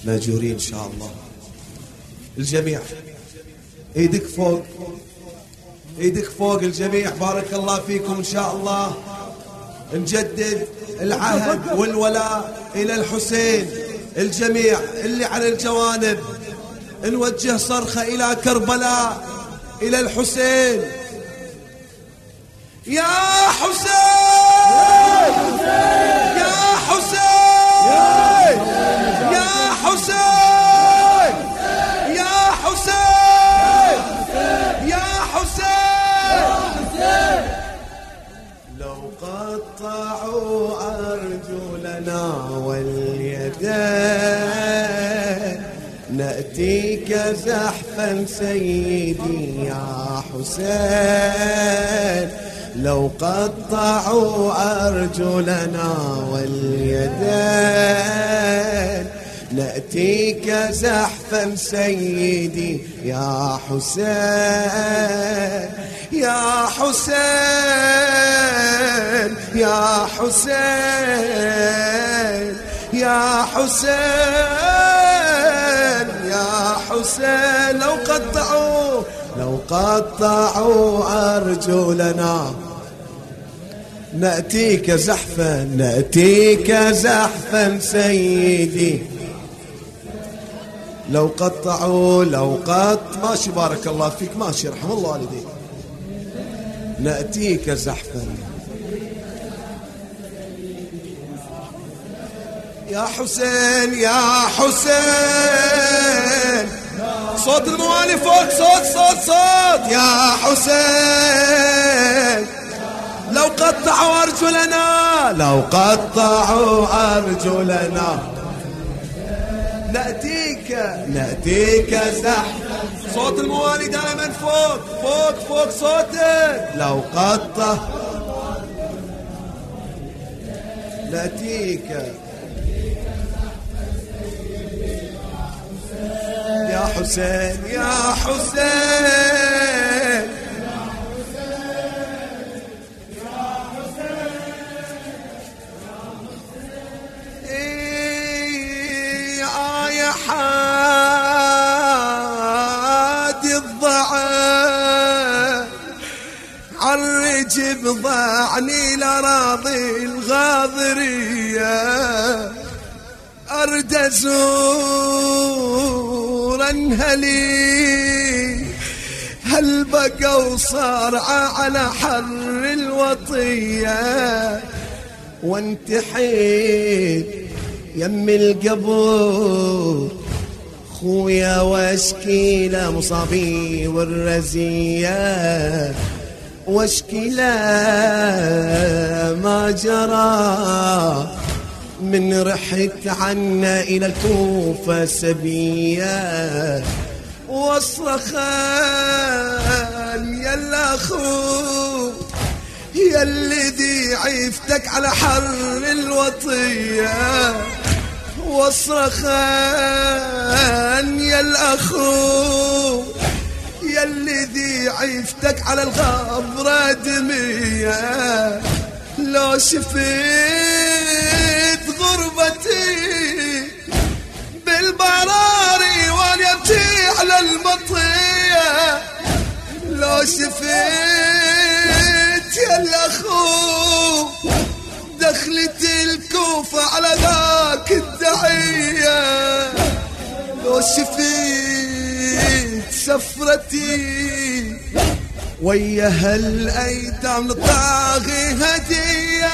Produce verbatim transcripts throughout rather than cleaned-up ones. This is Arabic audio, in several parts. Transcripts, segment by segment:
ماجورين إن شاء الله. الجميع ايدك فوق، ايدك فوق الجميع. بارك الله فيكم إن شاء الله. نجدد العهد والولاء إلى الحسين. الجميع اللي على الجوانب نوجه صرخة إلى كربلاء، إلى الحسين. يا حسين يا حسين يا حسين يا حسين يا حسين. لو قطعوا أرجلنا واليدين نأتيك زحفا سيدي يا حسين. لو قطعوا أرجلنا واليدين نأتيك زحفا سيدي يا حسين يا حسين يا حسين يا حسين يا حسين. لو قطعوا لو قطعوا أرجلنا نأتيك زحفا نأتيك زحفا سيدي. لو قطعوا لو قط ماشي بارك الله فيك ماشي رحم الله والديك. نأتيك زحفا يا حسين يا حسين. صوت الموالي فوق، صوت صوت صوت. يا حسين لو قطعوا أرجلنا لو قطعوا أرجلنا نأتيك نأتيك زحف. صوت الموالي دائما فوق فوق فوق صوتك. لو قطع نأتيك يا حسين يا حسين يا حادي الضعاف عالرجب ضعني لراضي الغاضرية. أرد أزور انهلي هل بقى وصارعة على حر الوطية. وانتحيت يم القبور خويا واشكي له مصابي والرزية. واشكي له ما جرى من رحت عنا إلى الكوفة سبية. واصرخان يا الأخو يا الذي عيفتك على حر الوطية. واصرخان يا الأخو يا الذي عيفتك على الغبرة دمية. لو شفيت غربتي بالبراري وانا ابكي على المطية. لو شفيت يا الاخو دخلت الكوفة على ذاك الدعية. لو شفيت سفرتي ويا هالايتام الطاغي هدية.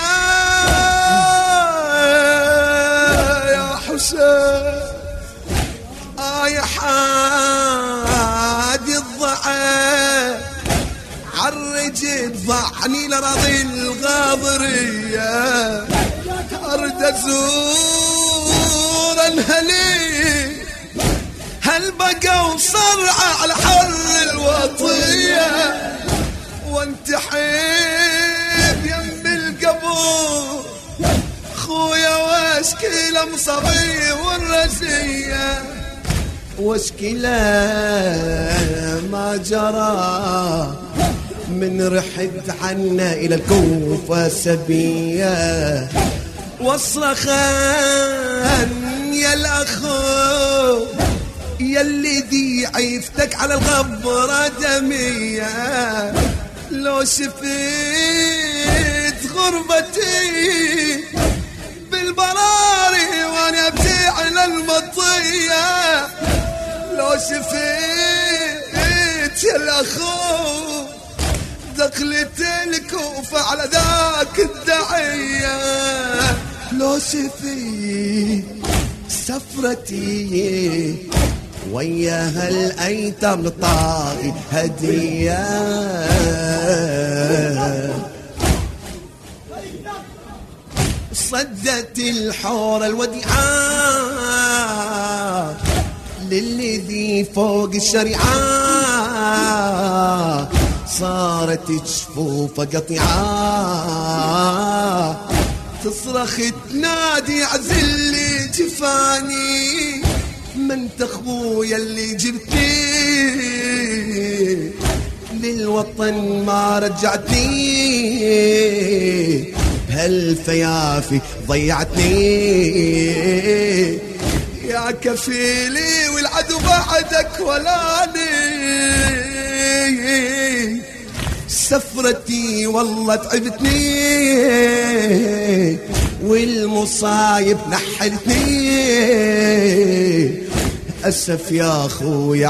يا حسين آه يا حادي الضعاف عالرجل ضعني لرضي الغاضرية. أرد أزور انهلي هل بقى وصرعة على حر الوطية. وانتحيب يم القبور خويا واشكي له مصابي والرزية. واشكي له ما جرى من رحت عنا إلى الكوفة سبية. واصرخان يا الأخو أخو يلي ذي عيفتك على الغبرة دمية، لو شفت غربتي بالبراري وانا ابكي على المطية، لو شفت يا الاخو دخلت الكوفة على ذاك الدعية، لو شفت سفرتي وياها الايتام للطاغي هدية، صدت الحور الوديعة للذي فوق الشريعة، صارت جفوفة قطيعة تصرخ تنادي عزلي جفاني، من تخويا اللي جبتني للوطن ما رجعتني، بهالفيافي ضيعتني يا كفيلي والعدو بعدك ولاني، سفرتي والله تعبتني والمصايب نحلتني، أسف يا أخويا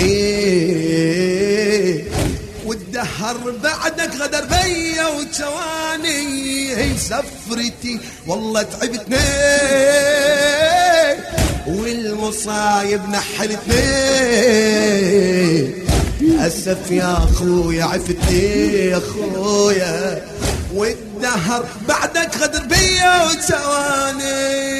عفتني، والدهر بعدك غدر بيا وجواني، هي سفرتي والله تعبتني والمصايب نحلتني، أسف يا أخويا عفتني يا أخويا، والدهر بعدك غدر بيا وجواني،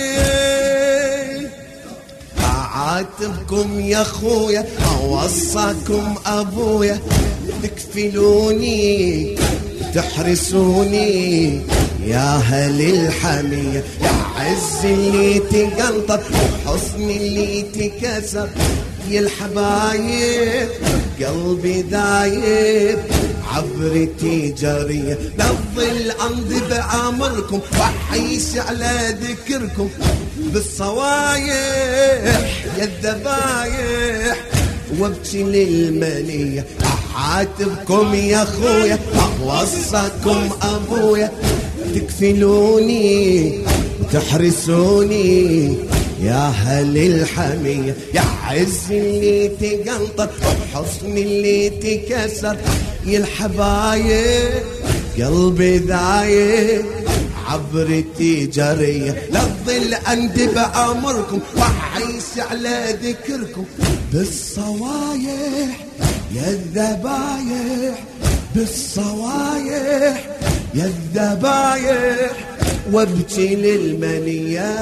أعاتبكم يا أخويا أوصاكم أبويا، تكفلوني تحرسوني يا أهل الحمية، يا عز اللي تقنطر وحصن اللي تكسر، يا الحبايب قلبي دايب عبرتي جارية، نظل أمضي بعمركم وحيش على ذكركم بالصوايح يا الذبايح وابكي للمنية، أعاتبكم يا أخويا أوصاكم أبويا، تكفلوني وتحرسوني يا أهل الحمية، يا عز اللي تقنطر وحصن اللي تكسر، يا الحبايب قلبي ذايب عبرتي جرية، لا تظل أندب أمركم وحيس على ذكركم بالصوايح يا الذبايح، بالصوايح يا الذبايح وابكي للمنية،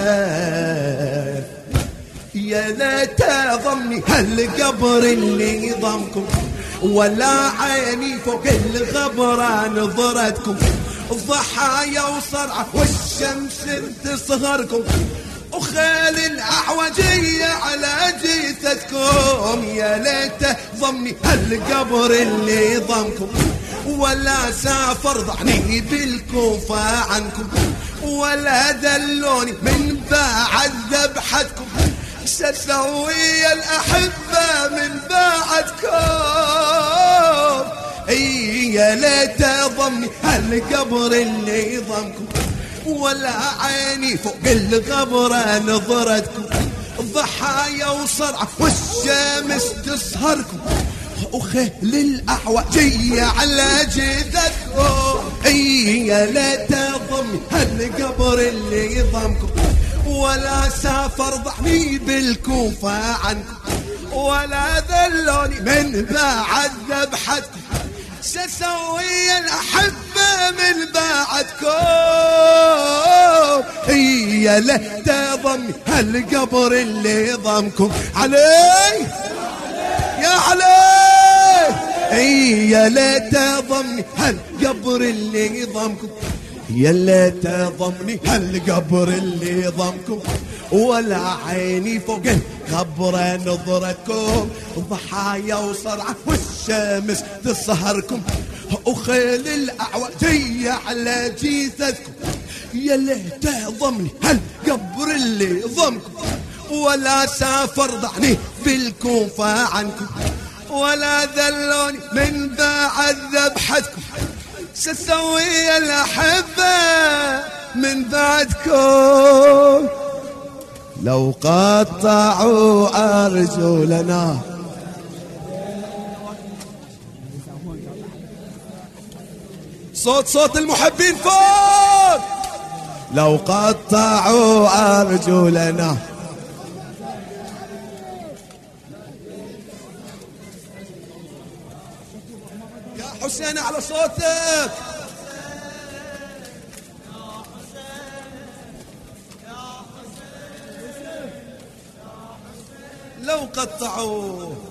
يا ليت ضمني هالقبر اللي ضمكم، ولا عيني فوق الغبرة نظرتكم، الضحايا وصرعة والشمس تصهركم، وخيل الأعوجية على جيثتكم، يا ليت ضمني هالقبر اللي ضمكم، ولا سافر ضعني بالكوفة عنكم، ولا دلوني من بعد ذبحتكم، سسوي الأحبة من بعدكم، اي يا ليت ضمني هالقبر اللي ضمكم، ولا عيني فوق الغبرة نظرتكم، الضحايا وصرعة والشمس تسهركم، وخيل الأعوجية على جيثتكم، اي يا ليت ضمني هالقبر اللي ضمكم، ولا سافر ضحني بالكوفة عنكم، ولا ذلوني من بعد ذبحتكم، سسوي الأحبة من بعدكم، يا ليت ضمني هالقبر اللي ضمكم، علي يا علي، يا ليت ضمني هالقبر اللي ضمكم، يا ليت ضمني هالقبر اللي ضمكم، ولا عيني فوق القبر نظرتكم، ضحايا وصرعة والشمس تسهركم، وخيل الأعوجية على جيثتكم، يا ليت ضمني هالقبر اللي ضمكم، ولا سافر ضعني بالكوفة عنكم، ولا ذلوني من بعد ذبحتكم، سسوي الأحبة من بعدكم. لو قطعوا أرجلنا صوت صوت المحبين فوق، لو قطعوا أرجلنا يا حسين على صوتك. لو قطعوا